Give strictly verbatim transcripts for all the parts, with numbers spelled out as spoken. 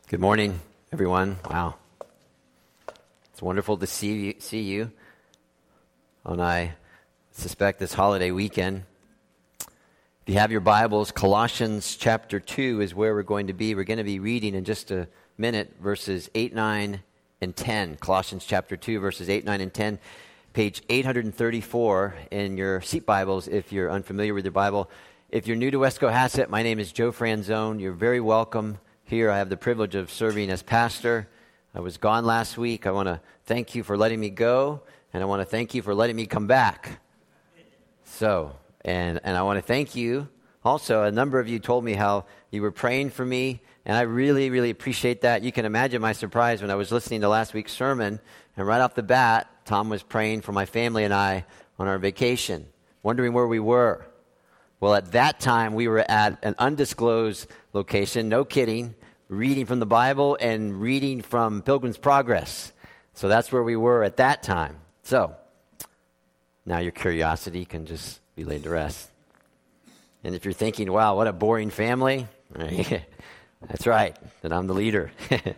Good morning, everyone. Wow. It's wonderful to see you, see you on, I suspect, this holiday weekend. If you have your Bibles, Colossians chapter two is where we're going to be. We're going to be reading in just a minute verses eight, nine, and ten. Colossians chapter two, verses eight, nine, and ten. Page eight thirty-four in your seat Bibles if you're unfamiliar with your Bible. If you're new to West Cohasset, my name is Joe Franzone. You're very welcome here. I have the privilege of serving as pastor. I was gone last week. I want to thank you for letting me go, and I want to thank you for letting me come back. So, and and I want to thank you. Also, a number of you told me how you were praying for me, and I really, really appreciate that. You can imagine my surprise when I was listening to last week's sermon, and right off the bat, Tom was praying for my family and I on our vacation, wondering where we were. Well, at that time, we were at an undisclosed location, no kidding, reading from the Bible and reading from Pilgrim's Progress. So that's where we were at that time. So, now your curiosity can just be laid to rest. And if you're thinking, wow, what a boring family, that's right, that I'm the leader.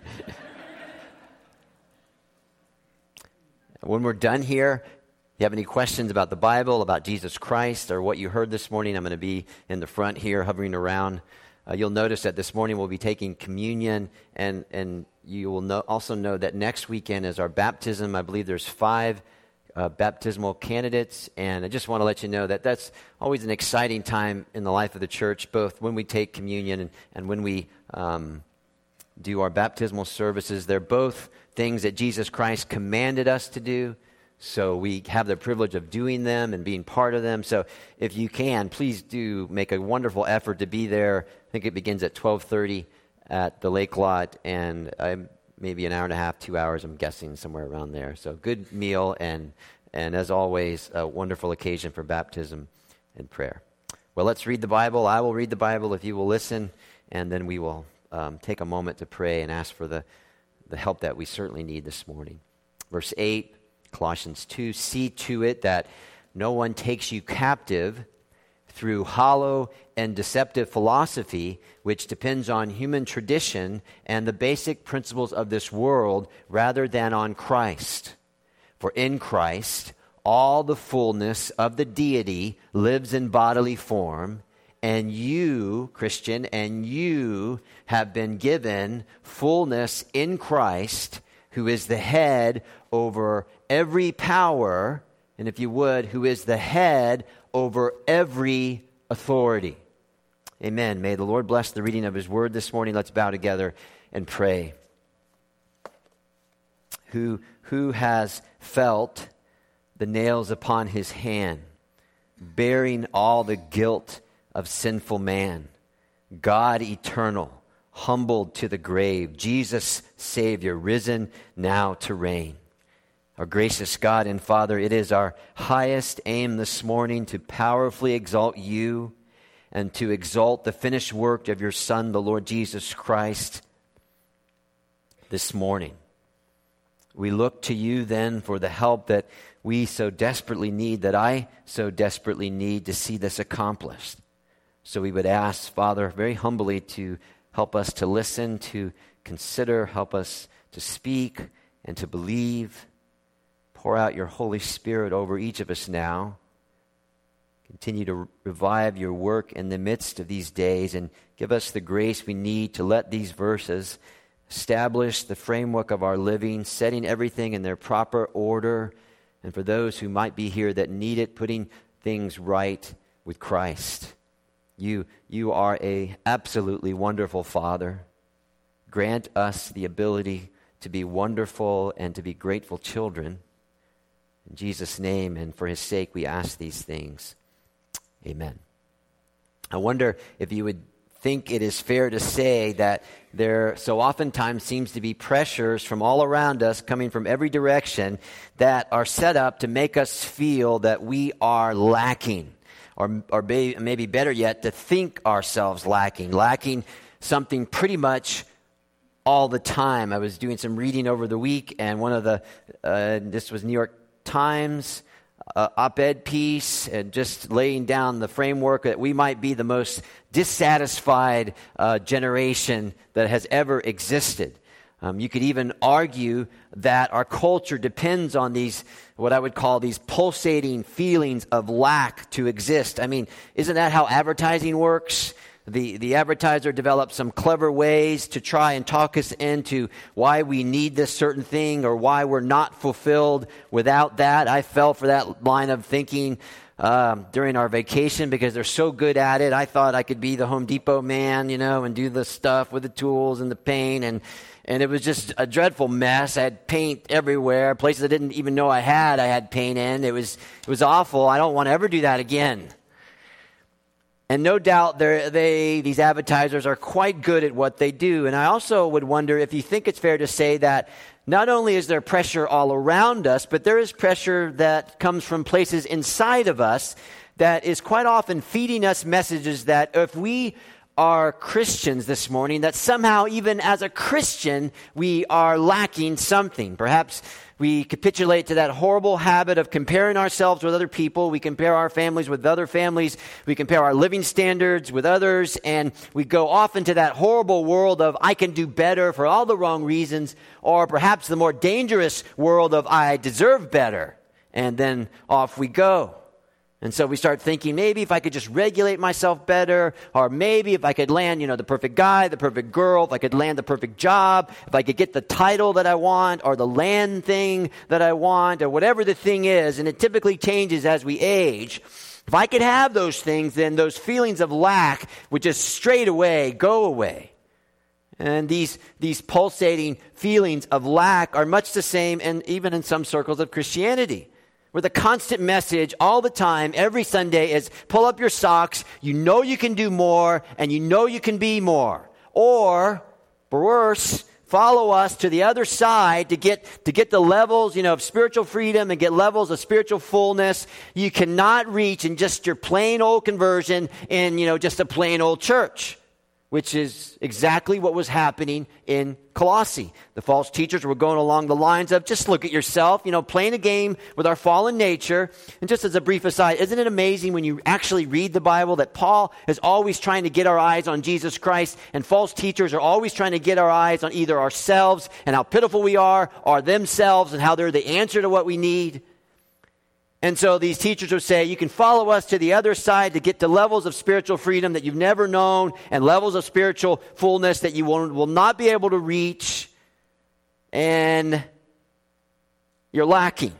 When we're done here, if you have any questions about the Bible, about Jesus Christ, or what you heard this morning, I'm going to be in the front here hovering around. Uh, you'll notice that this morning we'll be taking communion, and, and you will know, also know that next weekend is our baptism. I believe there's five uh, baptismal candidates, and I just want to let you know that that's always an exciting time in the life of the church, both when we take communion and, and when we um, do our baptismal services. They're both things that Jesus Christ commanded us to do. So we have the privilege of doing them and being part of them. So if you can, please do make a wonderful effort to be there. I think it begins at twelve thirty at the Lake Lot, and uh, maybe an hour and a half, two hours, I'm guessing, somewhere around there. So good meal, and, and as always, a wonderful occasion for baptism and prayer. Well, let's read the Bible. I will read the Bible if you will listen, and then we will um, take a moment to pray and ask for the, the help that we certainly need this morning. Verse eight. Colossians two, see to it that no one takes you captive through hollow and deceptive philosophy, which depends on human tradition and the basic principles of this world rather than on Christ. For in Christ, all the fullness of the deity lives in bodily form, and you, Christian, and you have been given fullness in Christ, who is the head over every power, and if you would, who is the head over every authority. Amen. May the Lord bless the reading of His word this morning. Let's bow together and pray. Who, who has felt the nails upon His hand, bearing all the guilt of sinful man? God eternal, humbled to the grave, Jesus Savior, risen now to reign. Our gracious God and Father, it is our highest aim this morning to powerfully exalt You and to exalt the finished work of Your Son, the Lord Jesus Christ, this morning. We look to You then for the help that we so desperately need, that I so desperately need to see this accomplished. So we would ask, Father, very humbly to help us to listen, to consider, help us to speak and to believe. Pour out Your Holy Spirit over each of us now. Continue to revive Your work in the midst of these days, and give us the grace we need to let these verses establish the framework of our living, setting everything in their proper order, and for those who might be here that need it, putting things right with Christ. You, you are a absolutely wonderful Father. Grant us the ability to be wonderful and to be grateful children. In Jesus' name and for His sake, we ask these things. Amen. I wonder if you would think it is fair to say that there so oftentimes seems to be pressures from all around us, coming from every direction, that are set up to make us feel that we are lacking. Or, or maybe better yet, to think ourselves lacking, lacking something pretty much all the time. I was doing some reading over the week, and one of the, uh, this was New York Times uh, op-ed piece and just laying down the framework that we might be the most dissatisfied uh, generation that has ever existed. Um, you could even argue that our culture depends on these, what I would call these pulsating feelings of lack to exist. I mean, isn't that how advertising works? The, the advertiser develops some clever ways to try and talk us into why we need this certain thing or why we're not fulfilled without that. I fell for that line of thinking um, during our vacation because they're so good at it. I thought I could be the Home Depot man, you know, and do the stuff with the tools and the paint, and And it was just a dreadful mess. I had paint everywhere, places I didn't even know I had. I had paint in. It was it was awful. I don't want to ever do that again. And no doubt they these advertisers are quite good at what they do. And I also would wonder if you think it's fair to say that not only is there pressure all around us, but there is pressure that comes from places inside of us that is quite often feeding us messages that if we are Christians this morning, that somehow even as a Christian, we are lacking something. Perhaps we capitulate to that horrible habit of comparing ourselves with other people. We compare our families with other families. We compare our living standards with others. And we go off into that horrible world of I can do better for all the wrong reasons. Or perhaps the more dangerous world of I deserve better. And then off we go. And so we start thinking, maybe if I could just regulate myself better, or maybe if I could land, you know, the perfect guy, the perfect girl, if I could land the perfect job, if I could get the title that I want, or the land thing that I want, or whatever the thing is, and it typically changes as we age. If I could have those things, then those feelings of lack would just straight away go away. And these, these pulsating feelings of lack are much the same, and even in some circles of Christianity, where the constant message all the time, every Sunday, is pull up your socks, you know you can do more, and you know you can be more. Or, worse, follow us to the other side to get to get the levels, you know, of spiritual freedom and get levels of spiritual fullness you cannot reach in just your plain old conversion in, you know, just a plain old church. Which is exactly what was happening in Colossae. The false teachers were going along the lines of, just look at yourself, you know, playing a game with our fallen nature. And just as a brief aside, isn't it amazing when you actually read the Bible that Paul is always trying to get our eyes on Jesus Christ, and false teachers are always trying to get our eyes on either ourselves and how pitiful we are, or themselves and how they're the answer to what we need. And so these teachers would say, you can follow us to the other side to get to levels of spiritual freedom that you've never known and levels of spiritual fullness that you will, will not be able to reach. And you're lacking.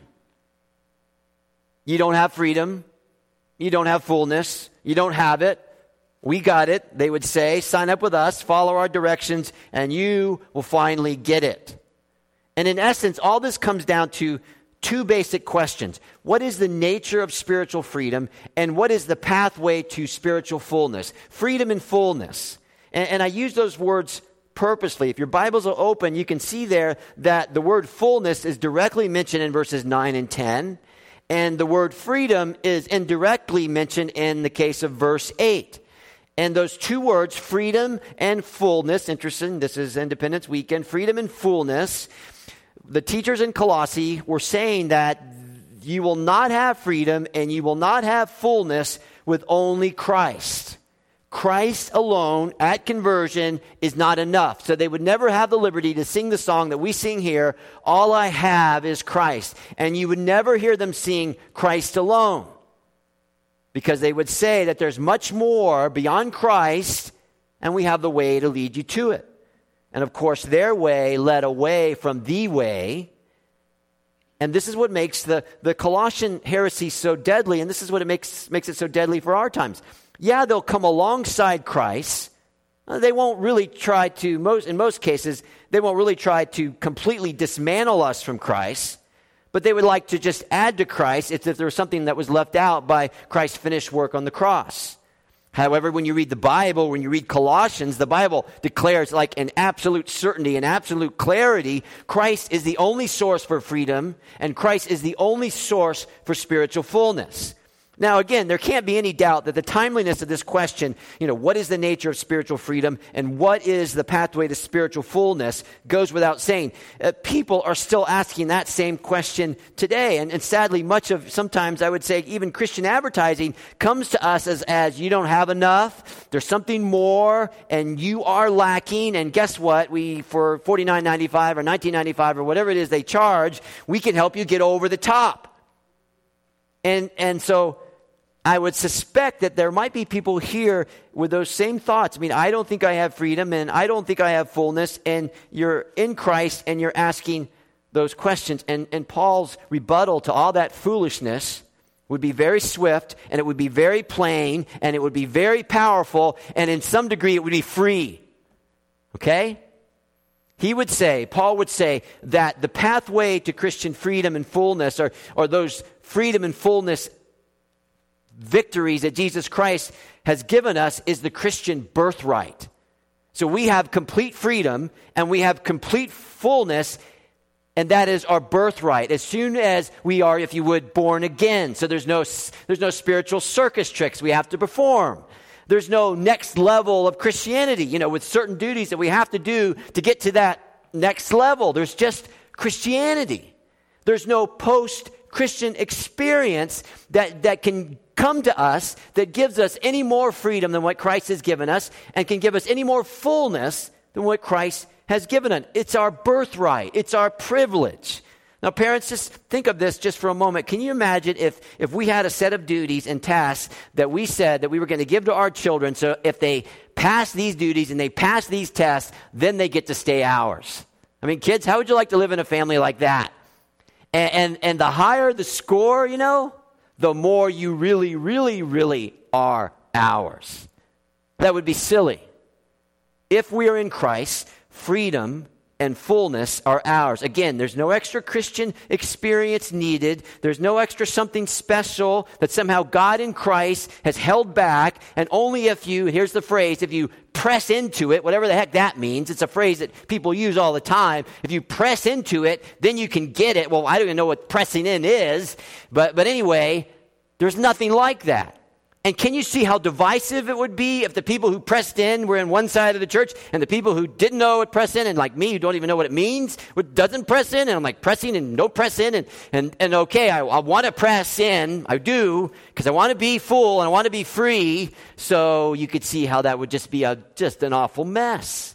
You don't have freedom. You don't have fullness. You don't have it. We got it, they would say. Sign up with us, follow our directions, and you will finally get it. And in essence, all this comes down to two basic questions. What is the nature of spiritual freedom, and what is the pathway to spiritual fullness? Freedom and fullness. And, and I use those words purposely. If your Bibles are open, you can see there that the word fullness is directly mentioned in verses nine and ten, and the word freedom is indirectly mentioned in the case of verse eight. And those two words, freedom and fullness, interesting, this is Independence Weekend, freedom and fullness. The teachers in Colossae were saying that you will not have freedom and you will not have fullness with only Christ. Christ alone at conversion is not enough. So they would never have the liberty to sing the song that we sing here, all I have is Christ. And you would never hear them sing Christ alone, because they would say that there's much more beyond Christ, and we have the way to lead you to it. And of course, their way led away from the way. And this is what makes the, the Colossian heresy so deadly. And this is what it makes, makes it so deadly for our times. Yeah, they'll come alongside Christ. They won't really try to, most in most cases, they won't really try to completely dismantle us from Christ. But they would like to just add to Christ as if there was something that was left out by Christ's finished work on the cross. However, when you read the Bible, when you read Colossians, the Bible declares like an absolute certainty, an absolute clarity, Christ is the only source for freedom, and Christ is the only source for spiritual fullness. Now, again, there can't be any doubt that the timeliness of this question, you know, what is the nature of spiritual freedom and what is the pathway to spiritual fullness, goes without saying. Uh, people are still asking that same question today. And, and sadly, much of, sometimes I would say, even Christian advertising comes to us as, as you don't have enough, there's something more, and you are lacking. And guess what? We, for forty-nine ninety-five or nineteen ninety-five or whatever it is they charge, we can help you get over the top. And and so I would suspect that there might be people here with those same thoughts. I mean, I don't think I have freedom and I don't think I have fullness, and you're in Christ and you're asking those questions. And, and Paul's rebuttal to all that foolishness would be very swift, and it would be very plain, and it would be very powerful, and in some degree it would be free. Okay? He would say, Paul would say, that the pathway to Christian freedom and fullness, or, or those freedom and fullness victories that Jesus Christ has given us, is the Christian birthright. So we have complete freedom and we have complete fullness, and that is our birthright as soon as we are, if you would, born again. So there's no there's no spiritual circus tricks we have to perform. There's no next level of Christianity, you know, with certain duties that we have to do to get to that next level. There's just Christianity. There's no post-Christian experience that, that can come to us that gives us any more freedom than what Christ has given us, and can give us any more fullness than what Christ has given us. It's our birthright. It's our privilege. Now, parents, just think of this just for a moment. Can you imagine if, if we had a set of duties and tasks that we said that we were going to give to our children, so if they pass these duties and they pass these tests, then they get to stay ours? I mean, kids, how would you like to live in a family like that? And, and, and the higher the score, you know, the more you really, really, really are ours. That would be silly. If we are in Christ, freedom and fullness are ours. Again, there's no extra Christian experience needed. There's no extra something special that somehow God in Christ has held back. And only if you, here's the phrase, if you press into it, whatever the heck that means, it's a phrase that people use all the time. If you press into it, then you can get it. Well, I don't even know what pressing in is. But, but anyway, there's nothing like that. And can you see how divisive it would be if the people who pressed in were in one side of the church, and the people who didn't know what press in, and like me, who don't even know what it means, what doesn't press in, and I'm like pressing and no press in, and, and, and okay, I, I want to press in, I do, because I want to be full and I want to be free. So you could see how that would just be a, just an awful mess.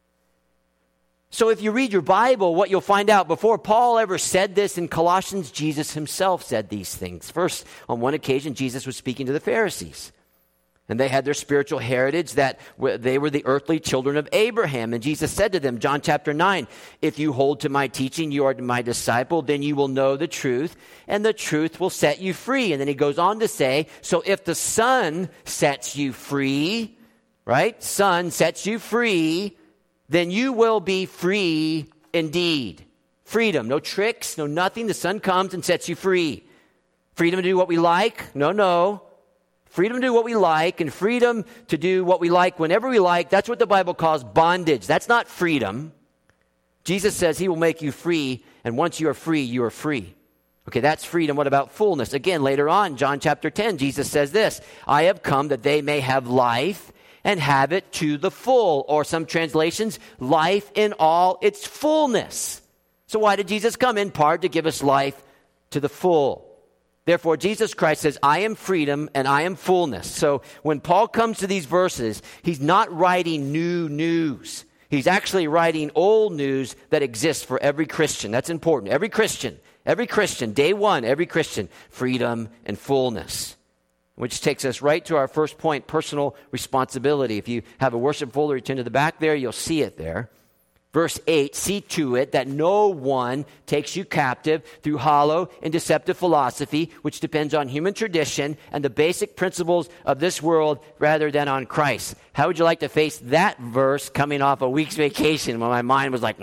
So if you read your Bible, what you'll find out, before Paul ever said this in Colossians, Jesus himself said these things. First, on one occasion, Jesus was speaking to the Pharisees. And they had their spiritual heritage, that they were the earthly children of Abraham. And Jesus said to them, John chapter nine, if you hold to my teaching, you are my disciple, then you will know the truth, and the truth will set you free. And then he goes on to say, so if the Son sets you free, right? Son sets you free, then you will be free indeed. Freedom, no tricks, no nothing. The Son comes and sets you free. Freedom to do what we like? No, no. Freedom to do what we like, and freedom to do what we like whenever we like. That's what the Bible calls bondage. That's not freedom. Jesus says he will make you free, and once you are free, you are free. Okay, that's freedom. What about fullness? Again, later on, John chapter ten, Jesus says this, I have come that they may have life and have it to the full. Or some translations, life in all its fullness. So why did Jesus come? In part to give us life to the full. Therefore, Jesus Christ says, I am freedom and I am fullness. So when Paul comes to these verses, he's not writing new news. He's actually writing old news that exists for every Christian. That's important. Every Christian, every Christian, day one, every Christian, freedom and fullness. Which takes us right to our first point, personal responsibility. If you have a worship folder, you turn to the back there, you'll see it there. Verse eight, see to it that no one takes you captive through hollow and deceptive philosophy, which depends on human tradition and the basic principles of this world rather than on Christ. How would you like to face that verse coming off a week's vacation when my mind was like,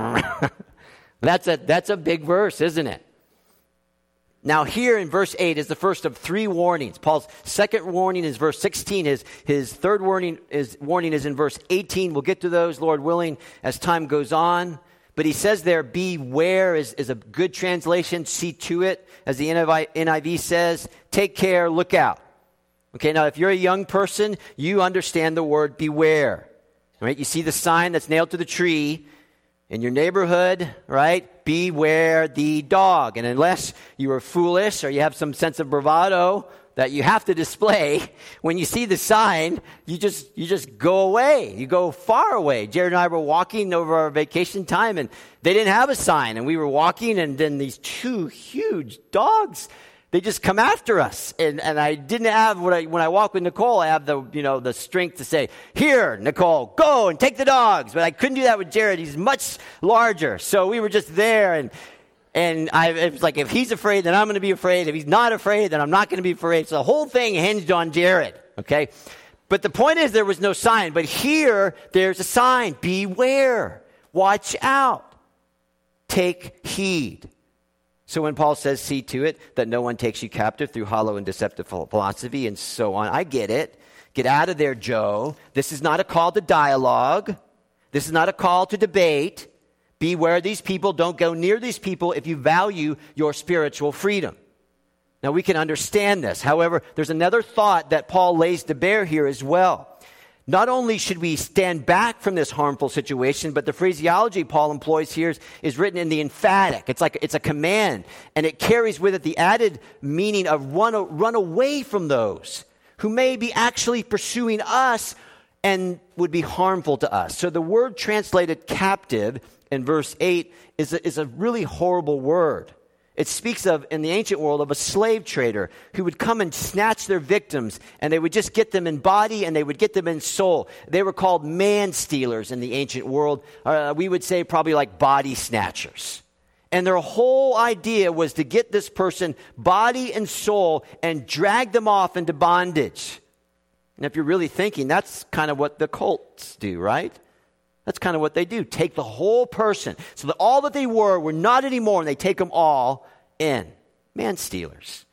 that's a, that's a big verse, isn't it? Now here in verse eight is the first of three warnings. Paul's second warning is verse sixteen. His, his third warning is, warning is in verse eighteen. We'll get to those, Lord willing, as time goes on. But he says there, beware is, is a good translation. See to it, as the N I V says, take care, look out. Okay, now if you're a young person, you understand the word beware. Right? You see the sign that's nailed to the tree in your neighborhood, right? Beware the dog. And unless you are foolish or you have some sense of bravado that you have to display, when you see the sign, you just you just go away. You go far away. Jared and I were walking over our vacation time, and they didn't have a sign. And we were walking, and then these two huge dogs, they just come after us. And and I didn't have, when I, when I walk with Nicole, I have the, you know, the strength to say, here, Nicole, go and take the dogs. But I couldn't do that with Jared. He's much larger. So we were just there, and And I, it was like, if he's afraid, then I'm going to be afraid. If he's not afraid, then I'm not going to be afraid. So the whole thing hinged on Jared, okay? But the point is, there was no sign. But here, there's a sign. Beware. Watch out. Take heed. So when Paul says, see to it that no one takes you captive through hollow and deceptive philosophy and so on, I get it. Get out of there, Joe. This is not a call to dialogue. This is not a call to debate. Beware these people. Don't go near these people if you value your spiritual freedom. Now, we can understand this. However, there's another thought that Paul lays to bear here as well. Not only should we stand back from this harmful situation, but the phraseology Paul employs here is, is written in the emphatic. It's like it's a command, and it carries with it the added meaning of run, run away from those who may be actually pursuing us and would be harmful to us. So the word translated captive in verse eight is a, is a really horrible word. It speaks of, in the ancient world, of a slave trader who would come and snatch their victims, and they would just get them in body and they would get them in soul. They were called man stealers in the ancient world. Uh, we would say probably like body snatchers. And their whole idea was to get this person body and soul and drag them off into bondage. And if you're really thinking, that's kind of what the cults do, right? That's kind of what they do. Take the whole person. So that all that they were were not anymore, and they take them all in. Man stealers.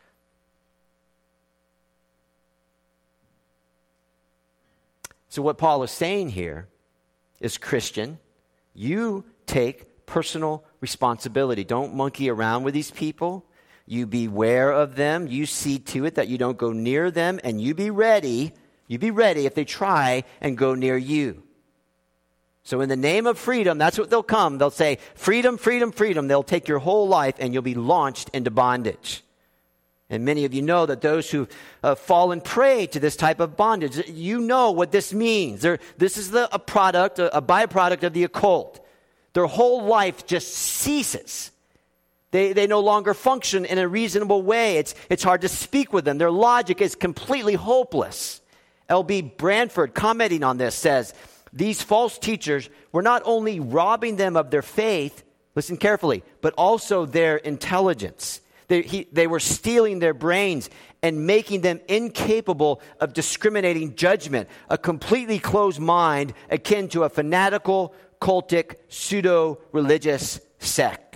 So what Paul is saying here is, Christian, you take personal responsibility. Don't monkey around with these people. You beware of them. You see to it that you don't go near them, and you be ready. You be ready if they try and go near you. So in the name of freedom, that's what they'll come. They'll say, freedom, freedom, freedom. They'll take your whole life and you'll be launched into bondage. And many of you know that those who've uh, fallen prey to this type of bondage, you know what this means. They're, this is the, a product, a, a byproduct of the occult. Their whole life just ceases. They, they no longer function in a reasonable way. It's, it's hard to speak with them. Their logic is completely hopeless. L B Branford, commenting on this, says, these false teachers were not only robbing them of their faith, listen carefully, but also their intelligence. They, he, they were stealing their brains and making them incapable of discriminating judgment, a completely closed mind akin to a fanatical, cultic, pseudo-religious sect.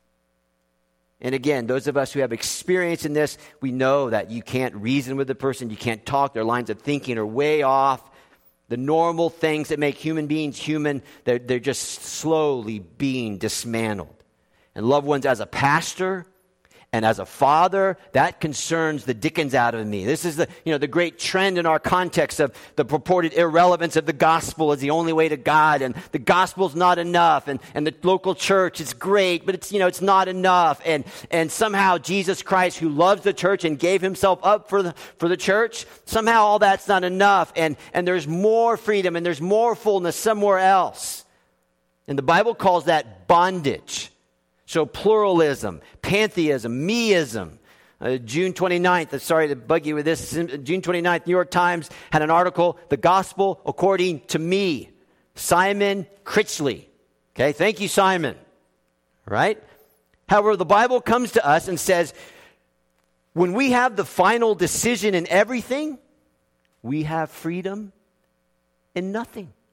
And again, those of us who have experience in this, we know that you can't reason with the person, you can't talk, their lines of thinking are way off. The normal things that make human beings human, they're, they're just slowly being dismantled. And loved ones, as a pastor and as a father, that concerns the dickens out of me. This is the, you know, the great trend in our context of the purported irrelevance of the gospel as the only way to God, and the gospel's not enough, and, and the local church is great, but it's, you know, it's not enough. And, and somehow Jesus Christ, who loves the church and gave himself up for the, for the church, somehow all that's not enough. And, and there's more freedom and there's more fullness somewhere else. And the Bible calls that bondage. So pluralism, pantheism, meism. Uh, June twenty-ninth, sorry to bug you with this, June twenty-ninth, New York Times had an article, The Gospel According to Me. Simon Critchley. Okay, thank you, Simon. Right? However, the Bible comes to us and says, when we have the final decision in everything, we have freedom in nothing.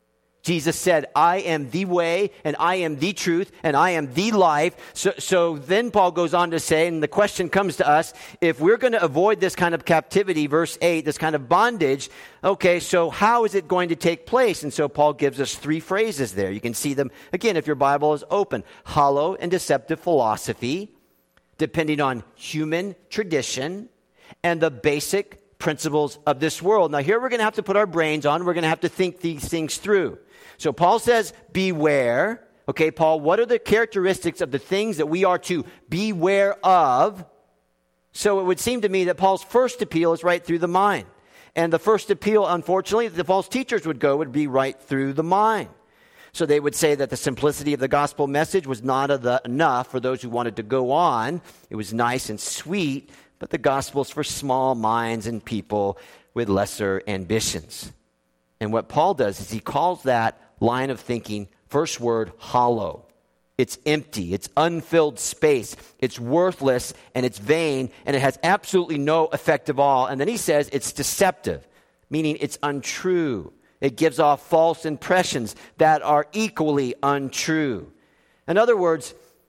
Jesus said, I am the way, and I am the truth, and I am the life. So, so then Paul goes on to say, and the question comes to us, if we're going to avoid this kind of captivity, verse eight, this kind of bondage, okay, so how is it going to take place? And so Paul gives us three phrases there. You can see them, again, if your Bible is open. Hollow and deceptive philosophy, depending on human tradition, and the basic principles of this world. Now here we're going to have to put our brains on. We're going to have to think these things through. So Paul says, beware. Okay, Paul, what are the characteristics of the things that we are to beware of? So it would seem to me that Paul's first appeal is right through the mind. And the first appeal, unfortunately, the false teachers would go, would be right through the mind. So they would say that the simplicity of the gospel message was not enough for those who wanted to go on. It was nice and sweet, but the gospel's for small minds and people with lesser ambitions. And what Paul does is he calls that line of thinking, first word, hollow. It's empty. It's unfilled space. It's worthless and it's vain and it has absolutely no effect at all. And then he says it's deceptive, meaning it's untrue. It gives off false impressions that are equally untrue. In other words,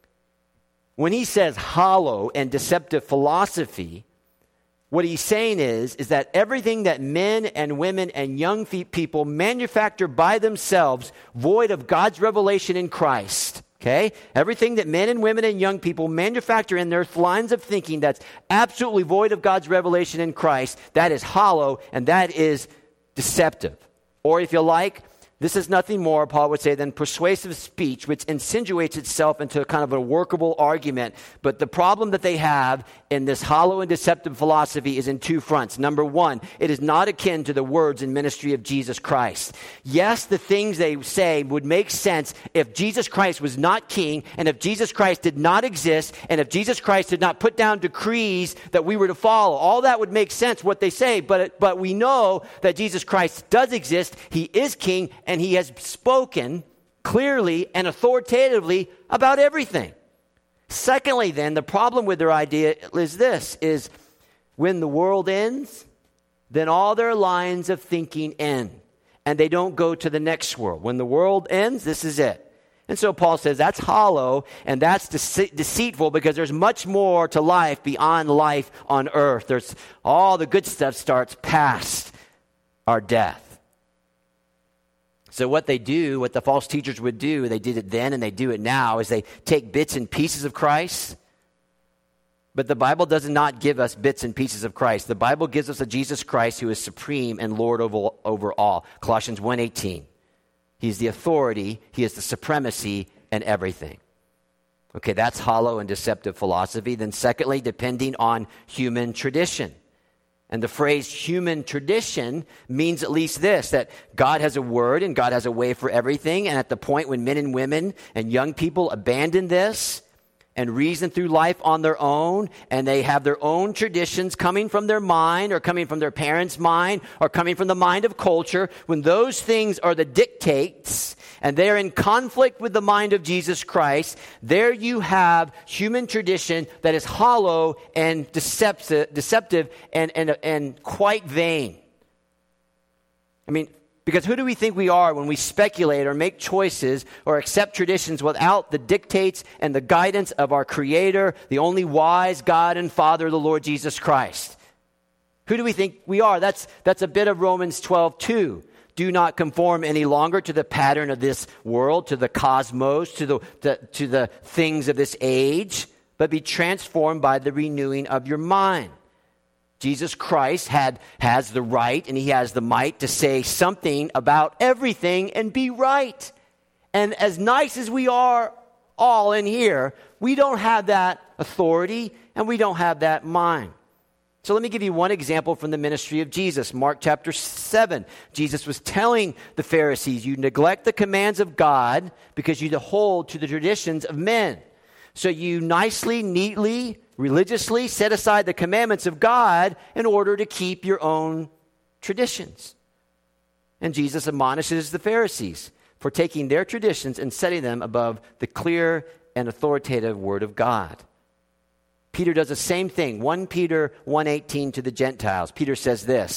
when he says hollow and deceptive philosophy, what he's saying is, is that everything that men and women and young people manufacture by themselves, void of God's revelation in Christ, okay? Everything that men and women and young people manufacture in their lines of thinking that's absolutely void of God's revelation in Christ, that is hollow and that is deceptive. Or if you like, this is nothing more, Paul would say, than persuasive speech, which insinuates itself into a kind of a workable argument. But the problem that they have in this hollow and deceptive philosophy is in two fronts. Number one, it is not akin to the words and ministry of Jesus Christ. Yes, the things they say would make sense if Jesus Christ was not king, and if Jesus Christ did not exist, and if Jesus Christ did not put down decrees that we were to follow. All that would make sense, what they say. But, but we know that Jesus Christ does exist. He is king, and he has spoken clearly and authoritatively about everything. Secondly, then, the problem with their idea is this, is when the world ends, then all their lines of thinking end, and they don't go to the next world. When the world ends, this is it. And so Paul says that's hollow and that's dece- deceitful because there's much more to life beyond life on earth. There's all the good stuff starts past our death. So what they do, what the false teachers would do, they did it then and they do it now, is they take bits and pieces of Christ. But the Bible does not give us bits and pieces of Christ. The Bible gives us a Jesus Christ who is supreme and Lord over, over all. Colossians one eighteen. He's the authority, he is the supremacy and everything. Okay, that's hollow and deceptive philosophy. Then secondly, depending on human tradition. And the phrase human tradition means at least this, that God has a word and God has a way for everything. And at the point when men and women and young people abandon this and reason through life on their own, and they have their own traditions coming from their mind or coming from their parents' mind or coming from the mind of culture, when those things are the dictates and they're in conflict with the mind of Jesus Christ, there you have human tradition that is hollow and deceptive, deceptive and, and, and quite vain. I mean, because who do we think we are when we speculate or make choices or accept traditions without the dictates and the guidance of our Creator, the only wise God and Father, the Lord Jesus Christ? Who do we think we are? That's, that's a bit of Romans twelve two. Do not conform any longer to the pattern of this world, to the cosmos, to the, to, to the things of this age, but be transformed by the renewing of your mind. Jesus Christ had has the right and he has the might to say something about everything and be right. And as nice as we are all in here, we don't have that authority and we don't have that mind. So let me give you one example from the ministry of Jesus. Mark chapter seven. Jesus was telling the Pharisees, you neglect the commands of God because you hold to the traditions of men. So you nicely, neatly, religiously set aside the commandments of God in order to keep your own traditions. And Jesus admonishes the Pharisees for taking their traditions and setting them above the clear and authoritative word of God. Peter does the same thing. First Peter one eighteen to the Gentiles. Peter says this,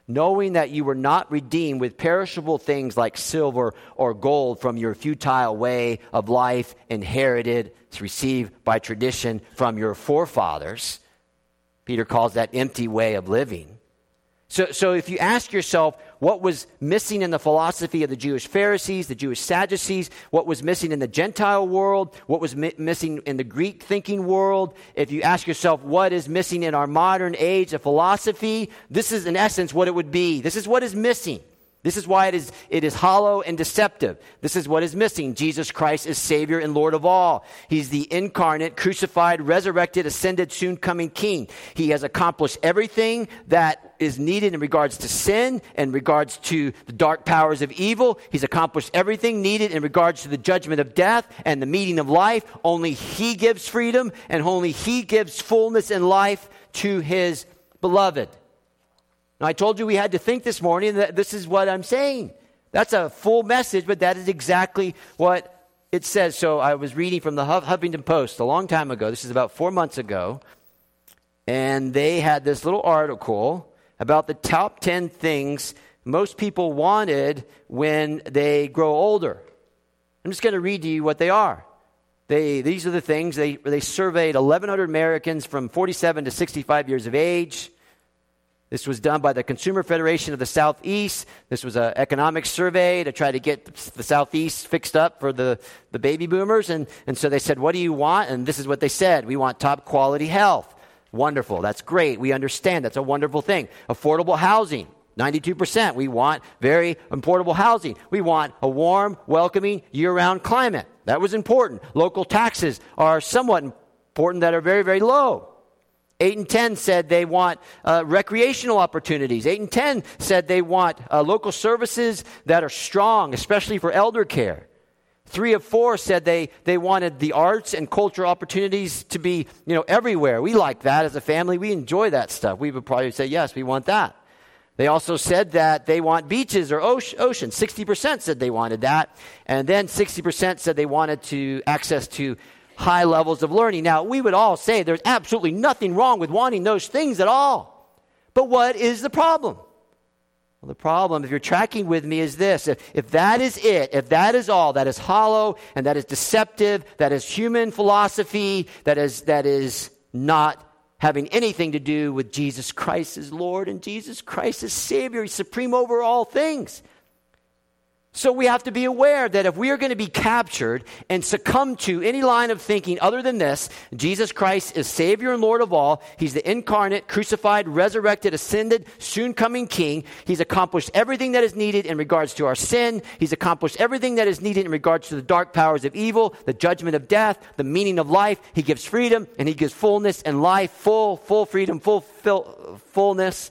knowing that you were not redeemed with perishable things like silver or gold from your futile way of life inherited, received by tradition from your forefathers. Peter calls that empty way of living. So, so if you ask yourself what was missing in the philosophy of the Jewish Pharisees, the Jewish Sadducees, what was missing in the Gentile world, what was mi- missing in the Greek thinking world, if you ask yourself what is missing in our modern age of philosophy, this is in essence what it would be. This is what is missing. This is why it is it is hollow and deceptive. This is what is missing. Jesus Christ is Savior and Lord of all. He's the incarnate, crucified, resurrected, ascended, soon-coming King. He has accomplished everything that is needed in regards to sin, in regards to the dark powers of evil. He's accomplished everything needed in regards to the judgment of death and the meaning of life. Only He gives freedom, and only He gives fullness in life to His beloved. Now, I told you we had to think this morning that this is what I'm saying. That's a full message, but that is exactly what it says. So I was reading from the Huff- Huffington Post a long time ago. This is about four months ago. And they had this little article about the top ten things most people wanted when they grow older. I'm just going to read to you what they are. They, these are the things. They, they surveyed eleven hundred Americans from forty-seven to sixty-five years of age. This was done by the Consumer Federation of the Southeast. This was an economic survey to try to get the Southeast fixed up for the, the baby boomers. And, and so they said, what do you want? And this is what they said. We want top quality health. Wonderful. That's great. We understand. That's a wonderful thing. Affordable housing. ninety-two percent. We want very affordable housing. We want a warm, welcoming, year-round climate. That was important. Local taxes are somewhat important that are very, very low. Eight and ten said they want uh, recreational opportunities. Eight and ten said they want uh, local services that are strong, especially for elder care. Three of four said they, they wanted the arts and cultural opportunities to be, you know, everywhere. We like that as a family. We enjoy that stuff. We would probably say, yes, we want that. They also said that they want beaches or ocean. sixty percent said they wanted that. And then sixty percent said they wanted to access to high levels of learning. Now, we would all say there's absolutely nothing wrong with wanting those things at all. But what is the problem? Well, the problem, if you're tracking with me, is this. If, if that is it, if that is all, that is hollow and that is deceptive, that is human philosophy, that is that is not having anything to do with Jesus Christ as Lord and Jesus Christ as Savior. He's supreme over all things. So we have to be aware that if we are going to be captured and succumb to any line of thinking other than this, Jesus Christ is Savior and Lord of all. He's the incarnate, crucified, resurrected, ascended, soon-coming King. He's accomplished everything that is needed in regards to our sin. He's accomplished everything that is needed in regards to the dark powers of evil, the judgment of death, the meaning of life. He gives freedom, and He gives fullness and life, full, full freedom, full fill, fullness.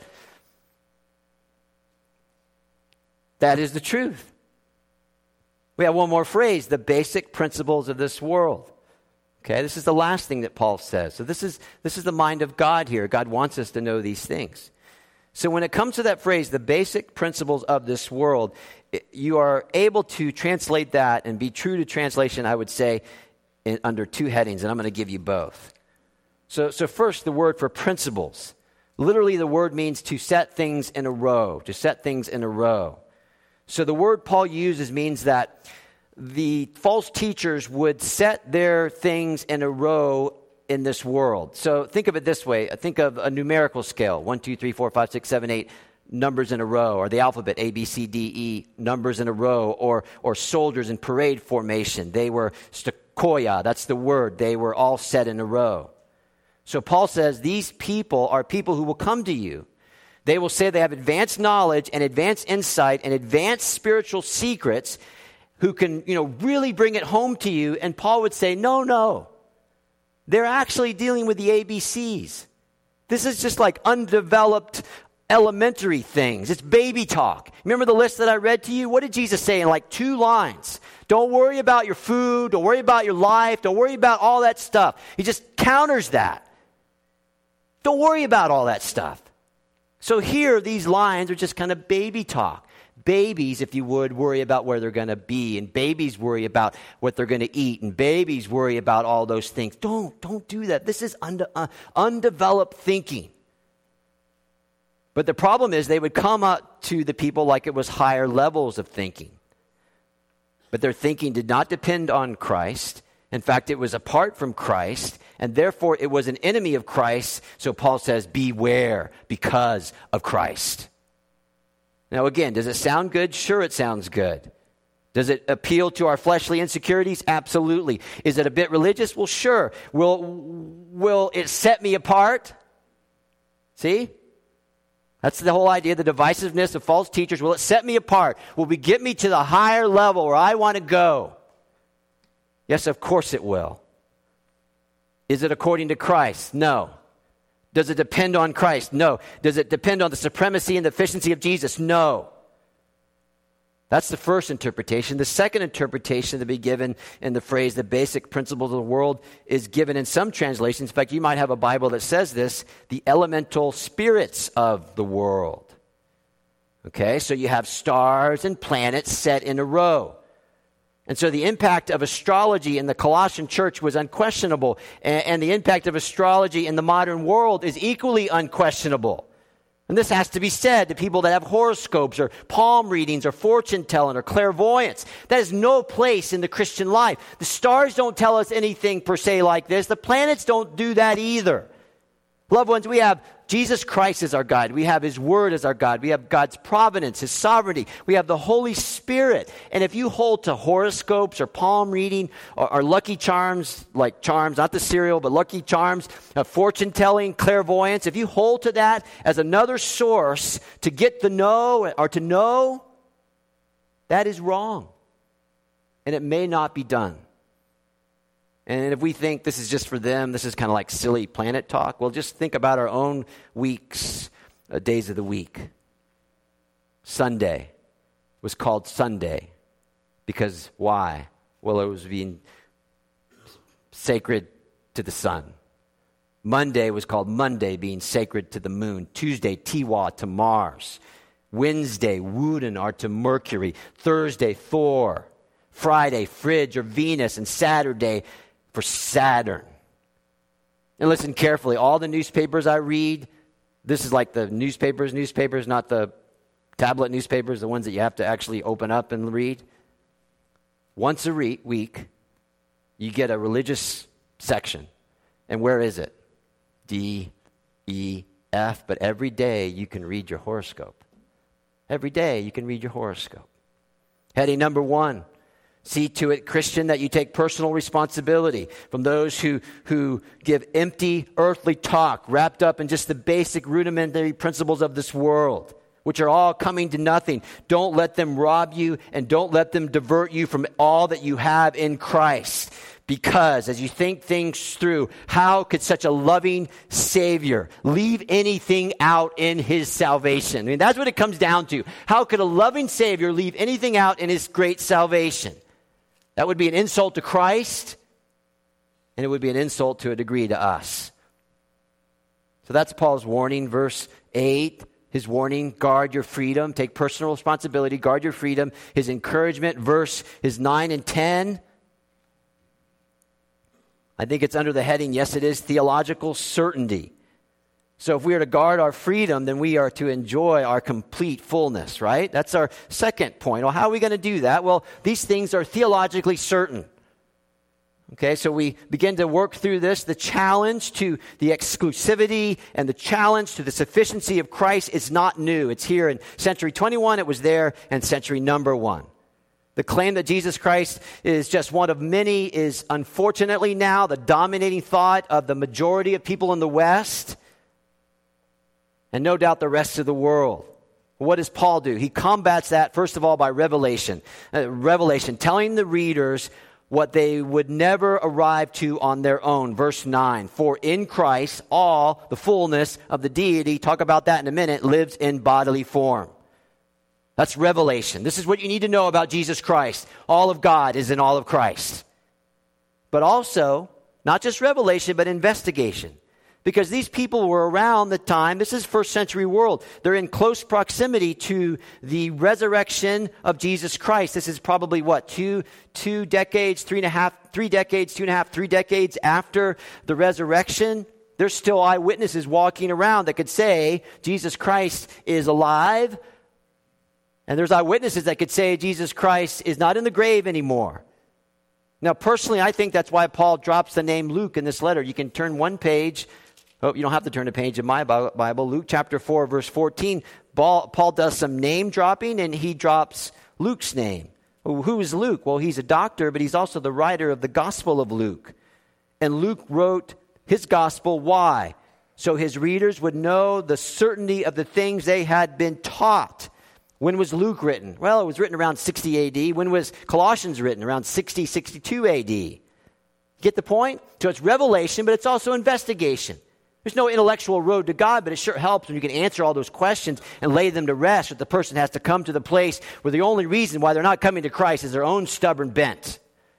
That is the truth. We have one more phrase, the basic principles of this world. Okay, this is the last thing that Paul says. So this is this is the mind of God here. God wants us to know these things. So when it comes to that phrase, the basic principles of this world, it, you are able to translate that and be true to translation, I would say, in, under two headings, and I'm going to give you both. So, so first, the word for principles. Literally, the word means to set things in a row, to set things in a row. So the word Paul uses means that the false teachers would set their things in a row in this world. So think of it this way. Think of a numerical scale. One, two, three, four, five, six, seven, eight numbers in a row. Or the alphabet, A, B, C, D, E, numbers in a row. Or, or soldiers in parade formation. They were stokoia. That's the word. They were all set in a row. So Paul says these people are people who will come to you. They will say they have advanced knowledge and advanced insight and advanced spiritual secrets who can, you know, really bring it home to you. And Paul would say, no, no. They're actually dealing with the A B Cs. This is just like undeveloped elementary things. It's baby talk. Remember the list that I read to you? What did Jesus say in like two lines? Don't worry about your food. Don't worry about your life. Don't worry about all that stuff. He just counters that. Don't worry about all that stuff. So here, these lines are just kind of baby talk. Babies, if you would, worry about where they're going to be. And babies worry about what they're going to eat. And babies worry about all those things. Don't, don't do that. This is unde- uh, undeveloped thinking. But the problem is they would come up to the people like it was higher levels of thinking. But their thinking did not depend on Christ. In fact, it was apart from Christ, and therefore it was an enemy of Christ. So Paul says, beware because of Christ. Now again, does it sound good? Sure, it sounds good. Does it appeal to our fleshly insecurities? Absolutely. Is it a bit religious? Well, sure. Will, will it set me apart? See? That's the whole idea, the divisiveness of false teachers. Will it set me apart? Will it get me to the higher level where I want to go? Yes, of course it will. Is it according to Christ? No. Does it depend on Christ? No. Does it depend on the supremacy and the efficiency of Jesus? No. That's the first interpretation. The second interpretation to be given in the phrase, the basic principles of the world, is given in some translations. In fact, you might have a Bible that says this, the elemental spirits of the world. Okay, so you have stars and planets set in a row. And so the impact of astrology in the Colossian church was unquestionable. And, and the impact of astrology in the modern world is equally unquestionable. And this has to be said to people that have horoscopes or palm readings or fortune telling or clairvoyance. That is no place in the Christian life. The stars don't tell us anything per se like this. The planets don't do that either. Loved ones, we have Jesus Christ as our guide. We have His Word as our guide. We have God's providence, His sovereignty. We have the Holy Spirit. And if you hold to horoscopes or palm reading or, or Lucky Charms, like charms, not the cereal, but Lucky Charms, uh, fortune telling, clairvoyance, if you hold to that as another source to get the know or to know, that is wrong. And it may not be done. And if we think this is just for them, this is kind of like silly planet talk, well, just think about our own weeks, uh, days of the week. Sunday was called Sunday because why? Well, it was being sacred to the sun. Monday was called Monday, being sacred to the moon. Tuesday, Tiwa, to Mars. Wednesday, Woden, or to Mercury. Thursday, Thor. Friday, Fridge or Venus. And Saturday, for Saturn. And listen carefully, all the newspapers I read, this is like the newspapers, newspapers, not the tablet newspapers, the ones that you have to actually open up and read. Once a re- week, you get a religious section. And where is it? D, E, F. But every day you can read your horoscope. Every day you can read your horoscope. Heading number one. See to it, Christian, that you take personal responsibility from those who, who give empty earthly talk wrapped up in just the basic rudimentary principles of this world, which are all coming to nothing. Don't let them rob you and don't let them divert you from all that you have in Christ. Because as you think things through, how could such a loving Savior leave anything out in His salvation? I mean, that's what it comes down to. How could a loving Savior leave anything out in His great salvation? That would be an insult to Christ, and it would be an insult to a degree to us. So that's Paul's warning, verse eight. His warning, guard your freedom, take personal responsibility, guard your freedom. His encouragement, verse is nine and ten. I think it's under the heading, yes it is, theological certainty. So if we are to guard our freedom, then we are to enjoy our complete fullness, right? That's our second point. Well, how are we going to do that? Well, these things are theologically certain. Okay, so we begin to work through this. The challenge to the exclusivity and the challenge to the sufficiency of Christ is not new. It's here in century twenty-one. It was there in century number one. The claim that Jesus Christ is just one of many is unfortunately now the dominating thought of the majority of people in the West. And no doubt the rest of the world. What does Paul do? He combats that, first of all, by revelation. Uh, revelation, telling the readers what they would never arrive to on their own. Verse nine, for in Christ, all the fullness of the deity, talk about that in a minute, lives in bodily form. That's revelation. This is what you need to know about Jesus Christ. All of God is in all of Christ. But also, not just revelation, but investigation. Because these people were around the time, this is first century world. They're in close proximity to the resurrection of Jesus Christ. This is probably what, two, two decades, three and a half, three decades, two and a half, three decades after the resurrection. There's still eyewitnesses walking around that could say Jesus Christ is alive. And there's eyewitnesses that could say Jesus Christ is not in the grave anymore. Now, personally, I think that's why Paul drops the name Luke in this letter. You can turn one page. Oh, you don't have to turn a page in my Bible. Luke chapter four, verse fourteen. Paul, Paul does some name dropping, and he drops Luke's name. Well, who is Luke? Well, he's a doctor, but he's also the writer of the Gospel of Luke. And Luke wrote his gospel. Why? So his readers would know the certainty of the things they had been taught. When was Luke written? Well, it was written around sixty A D. When was Colossians written? Around sixty, sixty-two A D. Get the point? So it's revelation, but it's also investigation. There's no intellectual road to God, but it sure helps when you can answer all those questions and lay them to rest, that the person has to come to the place where the only reason why they're not coming to Christ is their own stubborn bent.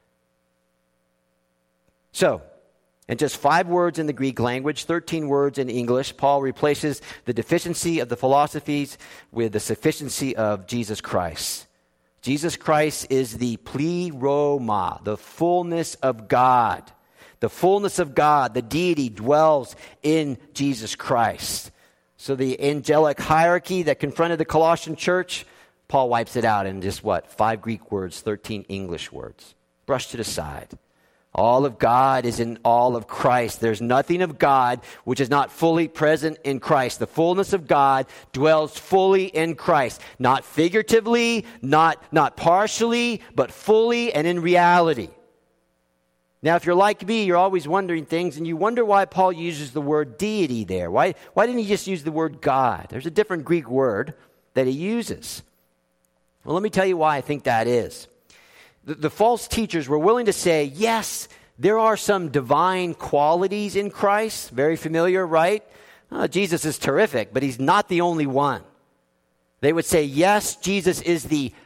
So, in just five words in the Greek language, thirteen words in English, Paul replaces the deficiency of the philosophies with the sufficiency of Jesus Christ. Jesus Christ is the pleroma, the fullness of God. The fullness of God, the deity, dwells in Jesus Christ. So the angelic hierarchy that confronted the Colossian church, Paul wipes it out in just what? Five Greek words, thirteen English words. Brushed it aside. All of God is in all of Christ. There's nothing of God which is not fully present in Christ. The fullness of God dwells fully in Christ. Not figuratively, not, not partially, but fully and in reality. Now, if you're like me, you're always wondering things, and you wonder why Paul uses the word deity there. Why, why didn't he just use the word God? There's a different Greek word that he uses. Well, let me tell you why I think that is. The, the false teachers were willing to say, yes, there are some divine qualities in Christ. Very familiar, right? Oh, Jesus is terrific, but he's not the only one. They would say, yes, Jesus is the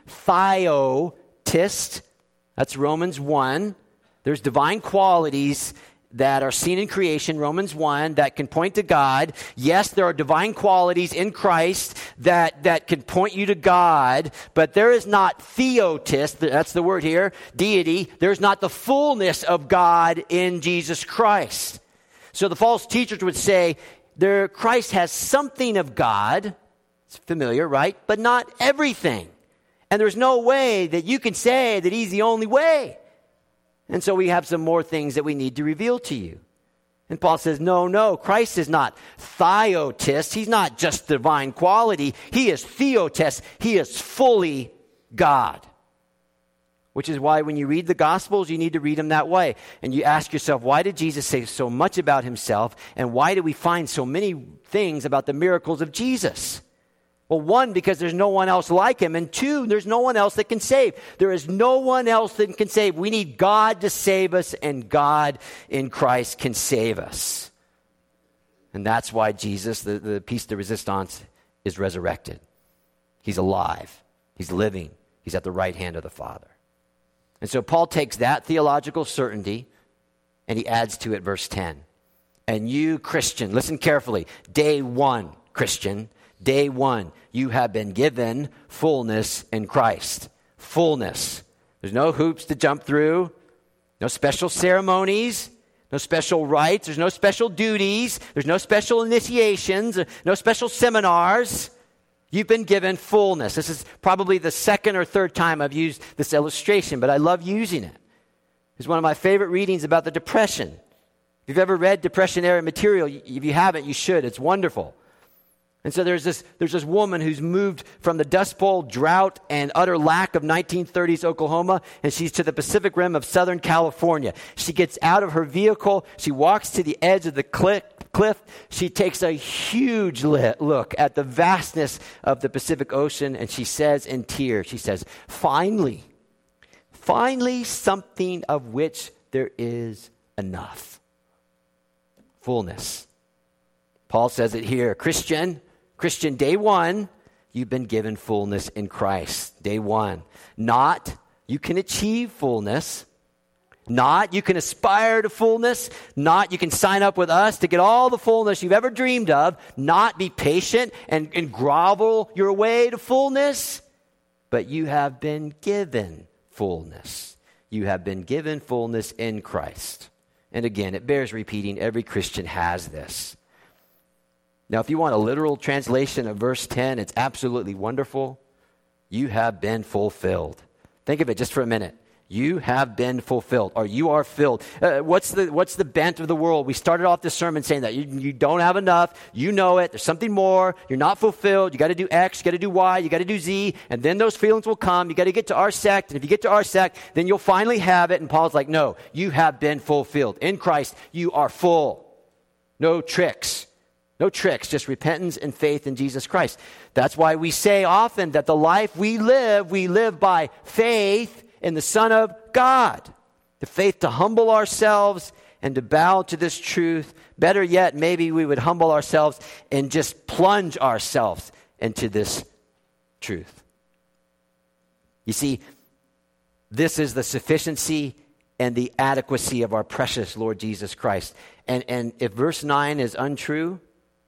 theotist. That's Romans one. There's divine qualities that are seen in creation, Romans one, that can point to God. Yes, there are divine qualities in Christ that, that can point you to God, but there is not theotist, that's the word here, deity. There's not the fullness of God in Jesus Christ. So the false teachers would say, there, Christ has something of God. It's familiar, right? But not everything. And there's no way that you can say that he's the only way. And so we have some more things that we need to reveal to you. And Paul says, no, no, Christ is not theotist. He's not just divine quality. He is theotist. He is fully God. Which is why when you read the Gospels, you need to read them that way. And you ask yourself, why did Jesus say so much about himself? And why do we find so many things about the miracles of Jesus? Well, one, because there's no one else like him. And two, there's no one else that can save. There is no one else that can save. We need God to save us, and God in Christ can save us. And that's why Jesus, the, the piece de resistance, is resurrected. He's alive. He's living. He's at the right hand of the Father. And so Paul takes that theological certainty and he adds to it verse ten. And you, Christian, listen carefully. Day one, Christian. Day one, you have been given fullness in Christ. Fullness. There's no hoops to jump through. No special ceremonies. No special rites. There's no special duties. There's no special initiations. No special seminars. You've been given fullness. This is probably the second or third time I've used this illustration, but I love using it. It's one of my favorite readings about the Depression. If you've ever read Depression-era material, if you haven't, you should. It's wonderful. And so there's this there's this woman who's moved from the Dust Bowl drought and utter lack of nineteen thirties Oklahoma, and she's to the Pacific Rim of Southern California. She gets out of her vehicle. She walks to the edge of the cliff. cliff. She takes a huge look at the vastness of the Pacific Ocean, and she says in tears, she says, finally, finally something of which there is enough. Fullness. Paul says it here, Christian, Christian, day one, you've been given fullness in Christ. Day one. Not you can achieve fullness. Not you can aspire to fullness. Not you can sign up with us to get all the fullness you've ever dreamed of. Not be patient and, and grovel your way to fullness. But you have been given fullness. You have been given fullness in Christ. and again, it bears repeating, every Christian has this. Now, if you want a literal translation of verse ten, it's absolutely wonderful. You have been fulfilled. Think of it just for a minute. You have been fulfilled, or you are filled. Uh, what's the what's the bent of the world? We started off this sermon saying that you, you don't have enough. You know it. There's something more. You're not fulfilled. You got to do X. You got to do Y. You got to do Z. And then those feelings will come. You got to get to our sect. And if you get to our sect, then you'll finally have it. And Paul's like, no, you have been fulfilled. In Christ, you are full. No tricks. No tricks, just repentance and faith in Jesus Christ. That's why we say often that the life we live, we live by faith in the Son of God. The faith to humble ourselves and to bow to this truth. Better yet, maybe we would humble ourselves and just plunge ourselves into this truth. You see, this is the sufficiency and the adequacy of our precious Lord Jesus Christ. And, and if verse nine is untrue,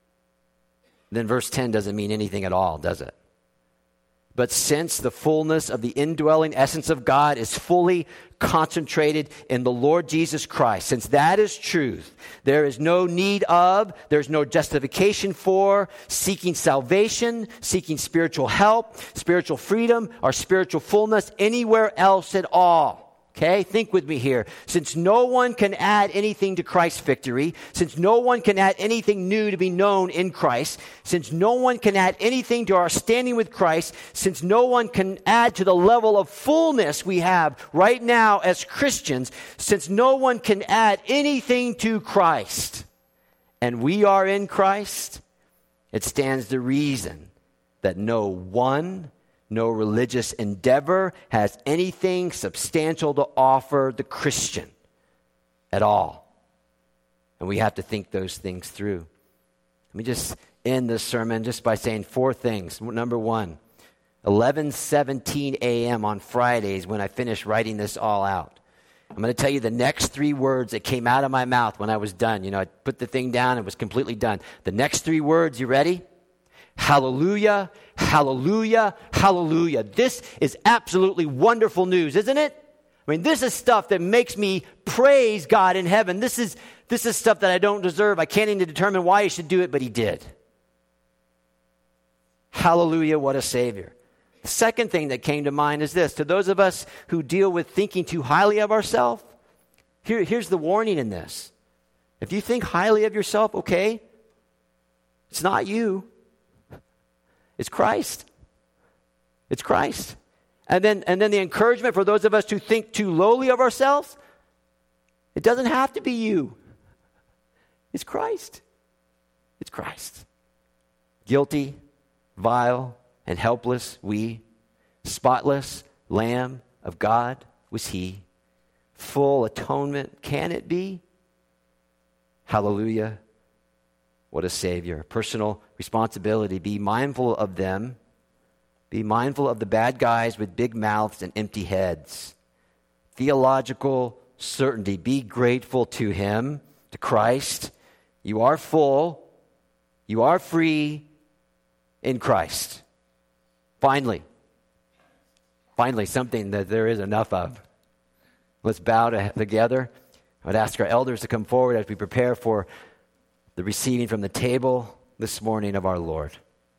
then verse ten doesn't mean anything at all, does it? But since the fullness of the indwelling essence of God is fully concentrated in the Lord Jesus Christ, since that is truth, there is no need of, there's no justification for seeking salvation, seeking spiritual help, spiritual freedom, or spiritual fullness anywhere else at all. Okay, think with me here. Since no one can add anything to Christ's victory, since no one can add anything new to be known in Christ, since no one can add anything to our standing with Christ, since no one can add to the level of fullness we have right now as Christians, since no one can add anything to Christ, and we are in Christ, it stands to reason that no one No religious endeavor has anything substantial to offer the Christian at all. And we have to think those things through. Let me just end this sermon just by saying four things. Number one, eleven seventeen a.m. on Fridays when I finish writing this all out. I'm going to tell you the next three words that came out of my mouth when I was done. You know, I put the thing down and was completely done. The next three words, you ready? Hallelujah, hallelujah, hallelujah. This is absolutely wonderful news, isn't it? I mean, this is stuff that makes me praise God in heaven. This is, this is stuff that I don't deserve. I can't even determine why he should do it, but he did. Hallelujah, what a Savior. The second thing that came to mind is this. To those of us who deal with thinking too highly of ourselves, here, here's the warning in this. If you think highly of yourself, okay, it's not you. It's Christ. It's Christ. And then, and then the encouragement for those of us who think too lowly of ourselves, it doesn't have to be you. It's Christ. It's Christ. Guilty, vile, and helpless we, spotless Lamb of God was he. Full atonement, can it be? Hallelujah. What a Savior. Personal responsibility. Be mindful of them. Be mindful of the bad guys with big mouths and empty heads. Theological certainty. Be grateful to him, to Christ. You are full. You are free in Christ. Finally, finally, something that there is enough of. Let's bow to, together. I would ask our elders to come forward as we prepare for the receiving from the table this morning of our Lord.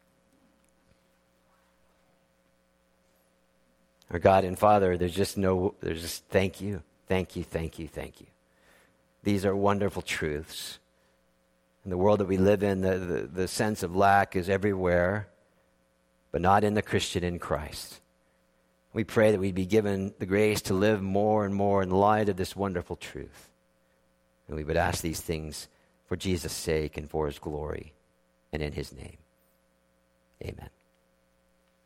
Our God and Father, there's just no, there's just thank you, thank you, thank you, thank you. These are wonderful truths. In the world that we live in, the, the, the sense of lack is everywhere, but not in the Christian in Christ. We pray that we'd be given the grace to live more and more in light of this wonderful truth. And we would ask these things for Jesus' sake and for his glory and in his name. Amen.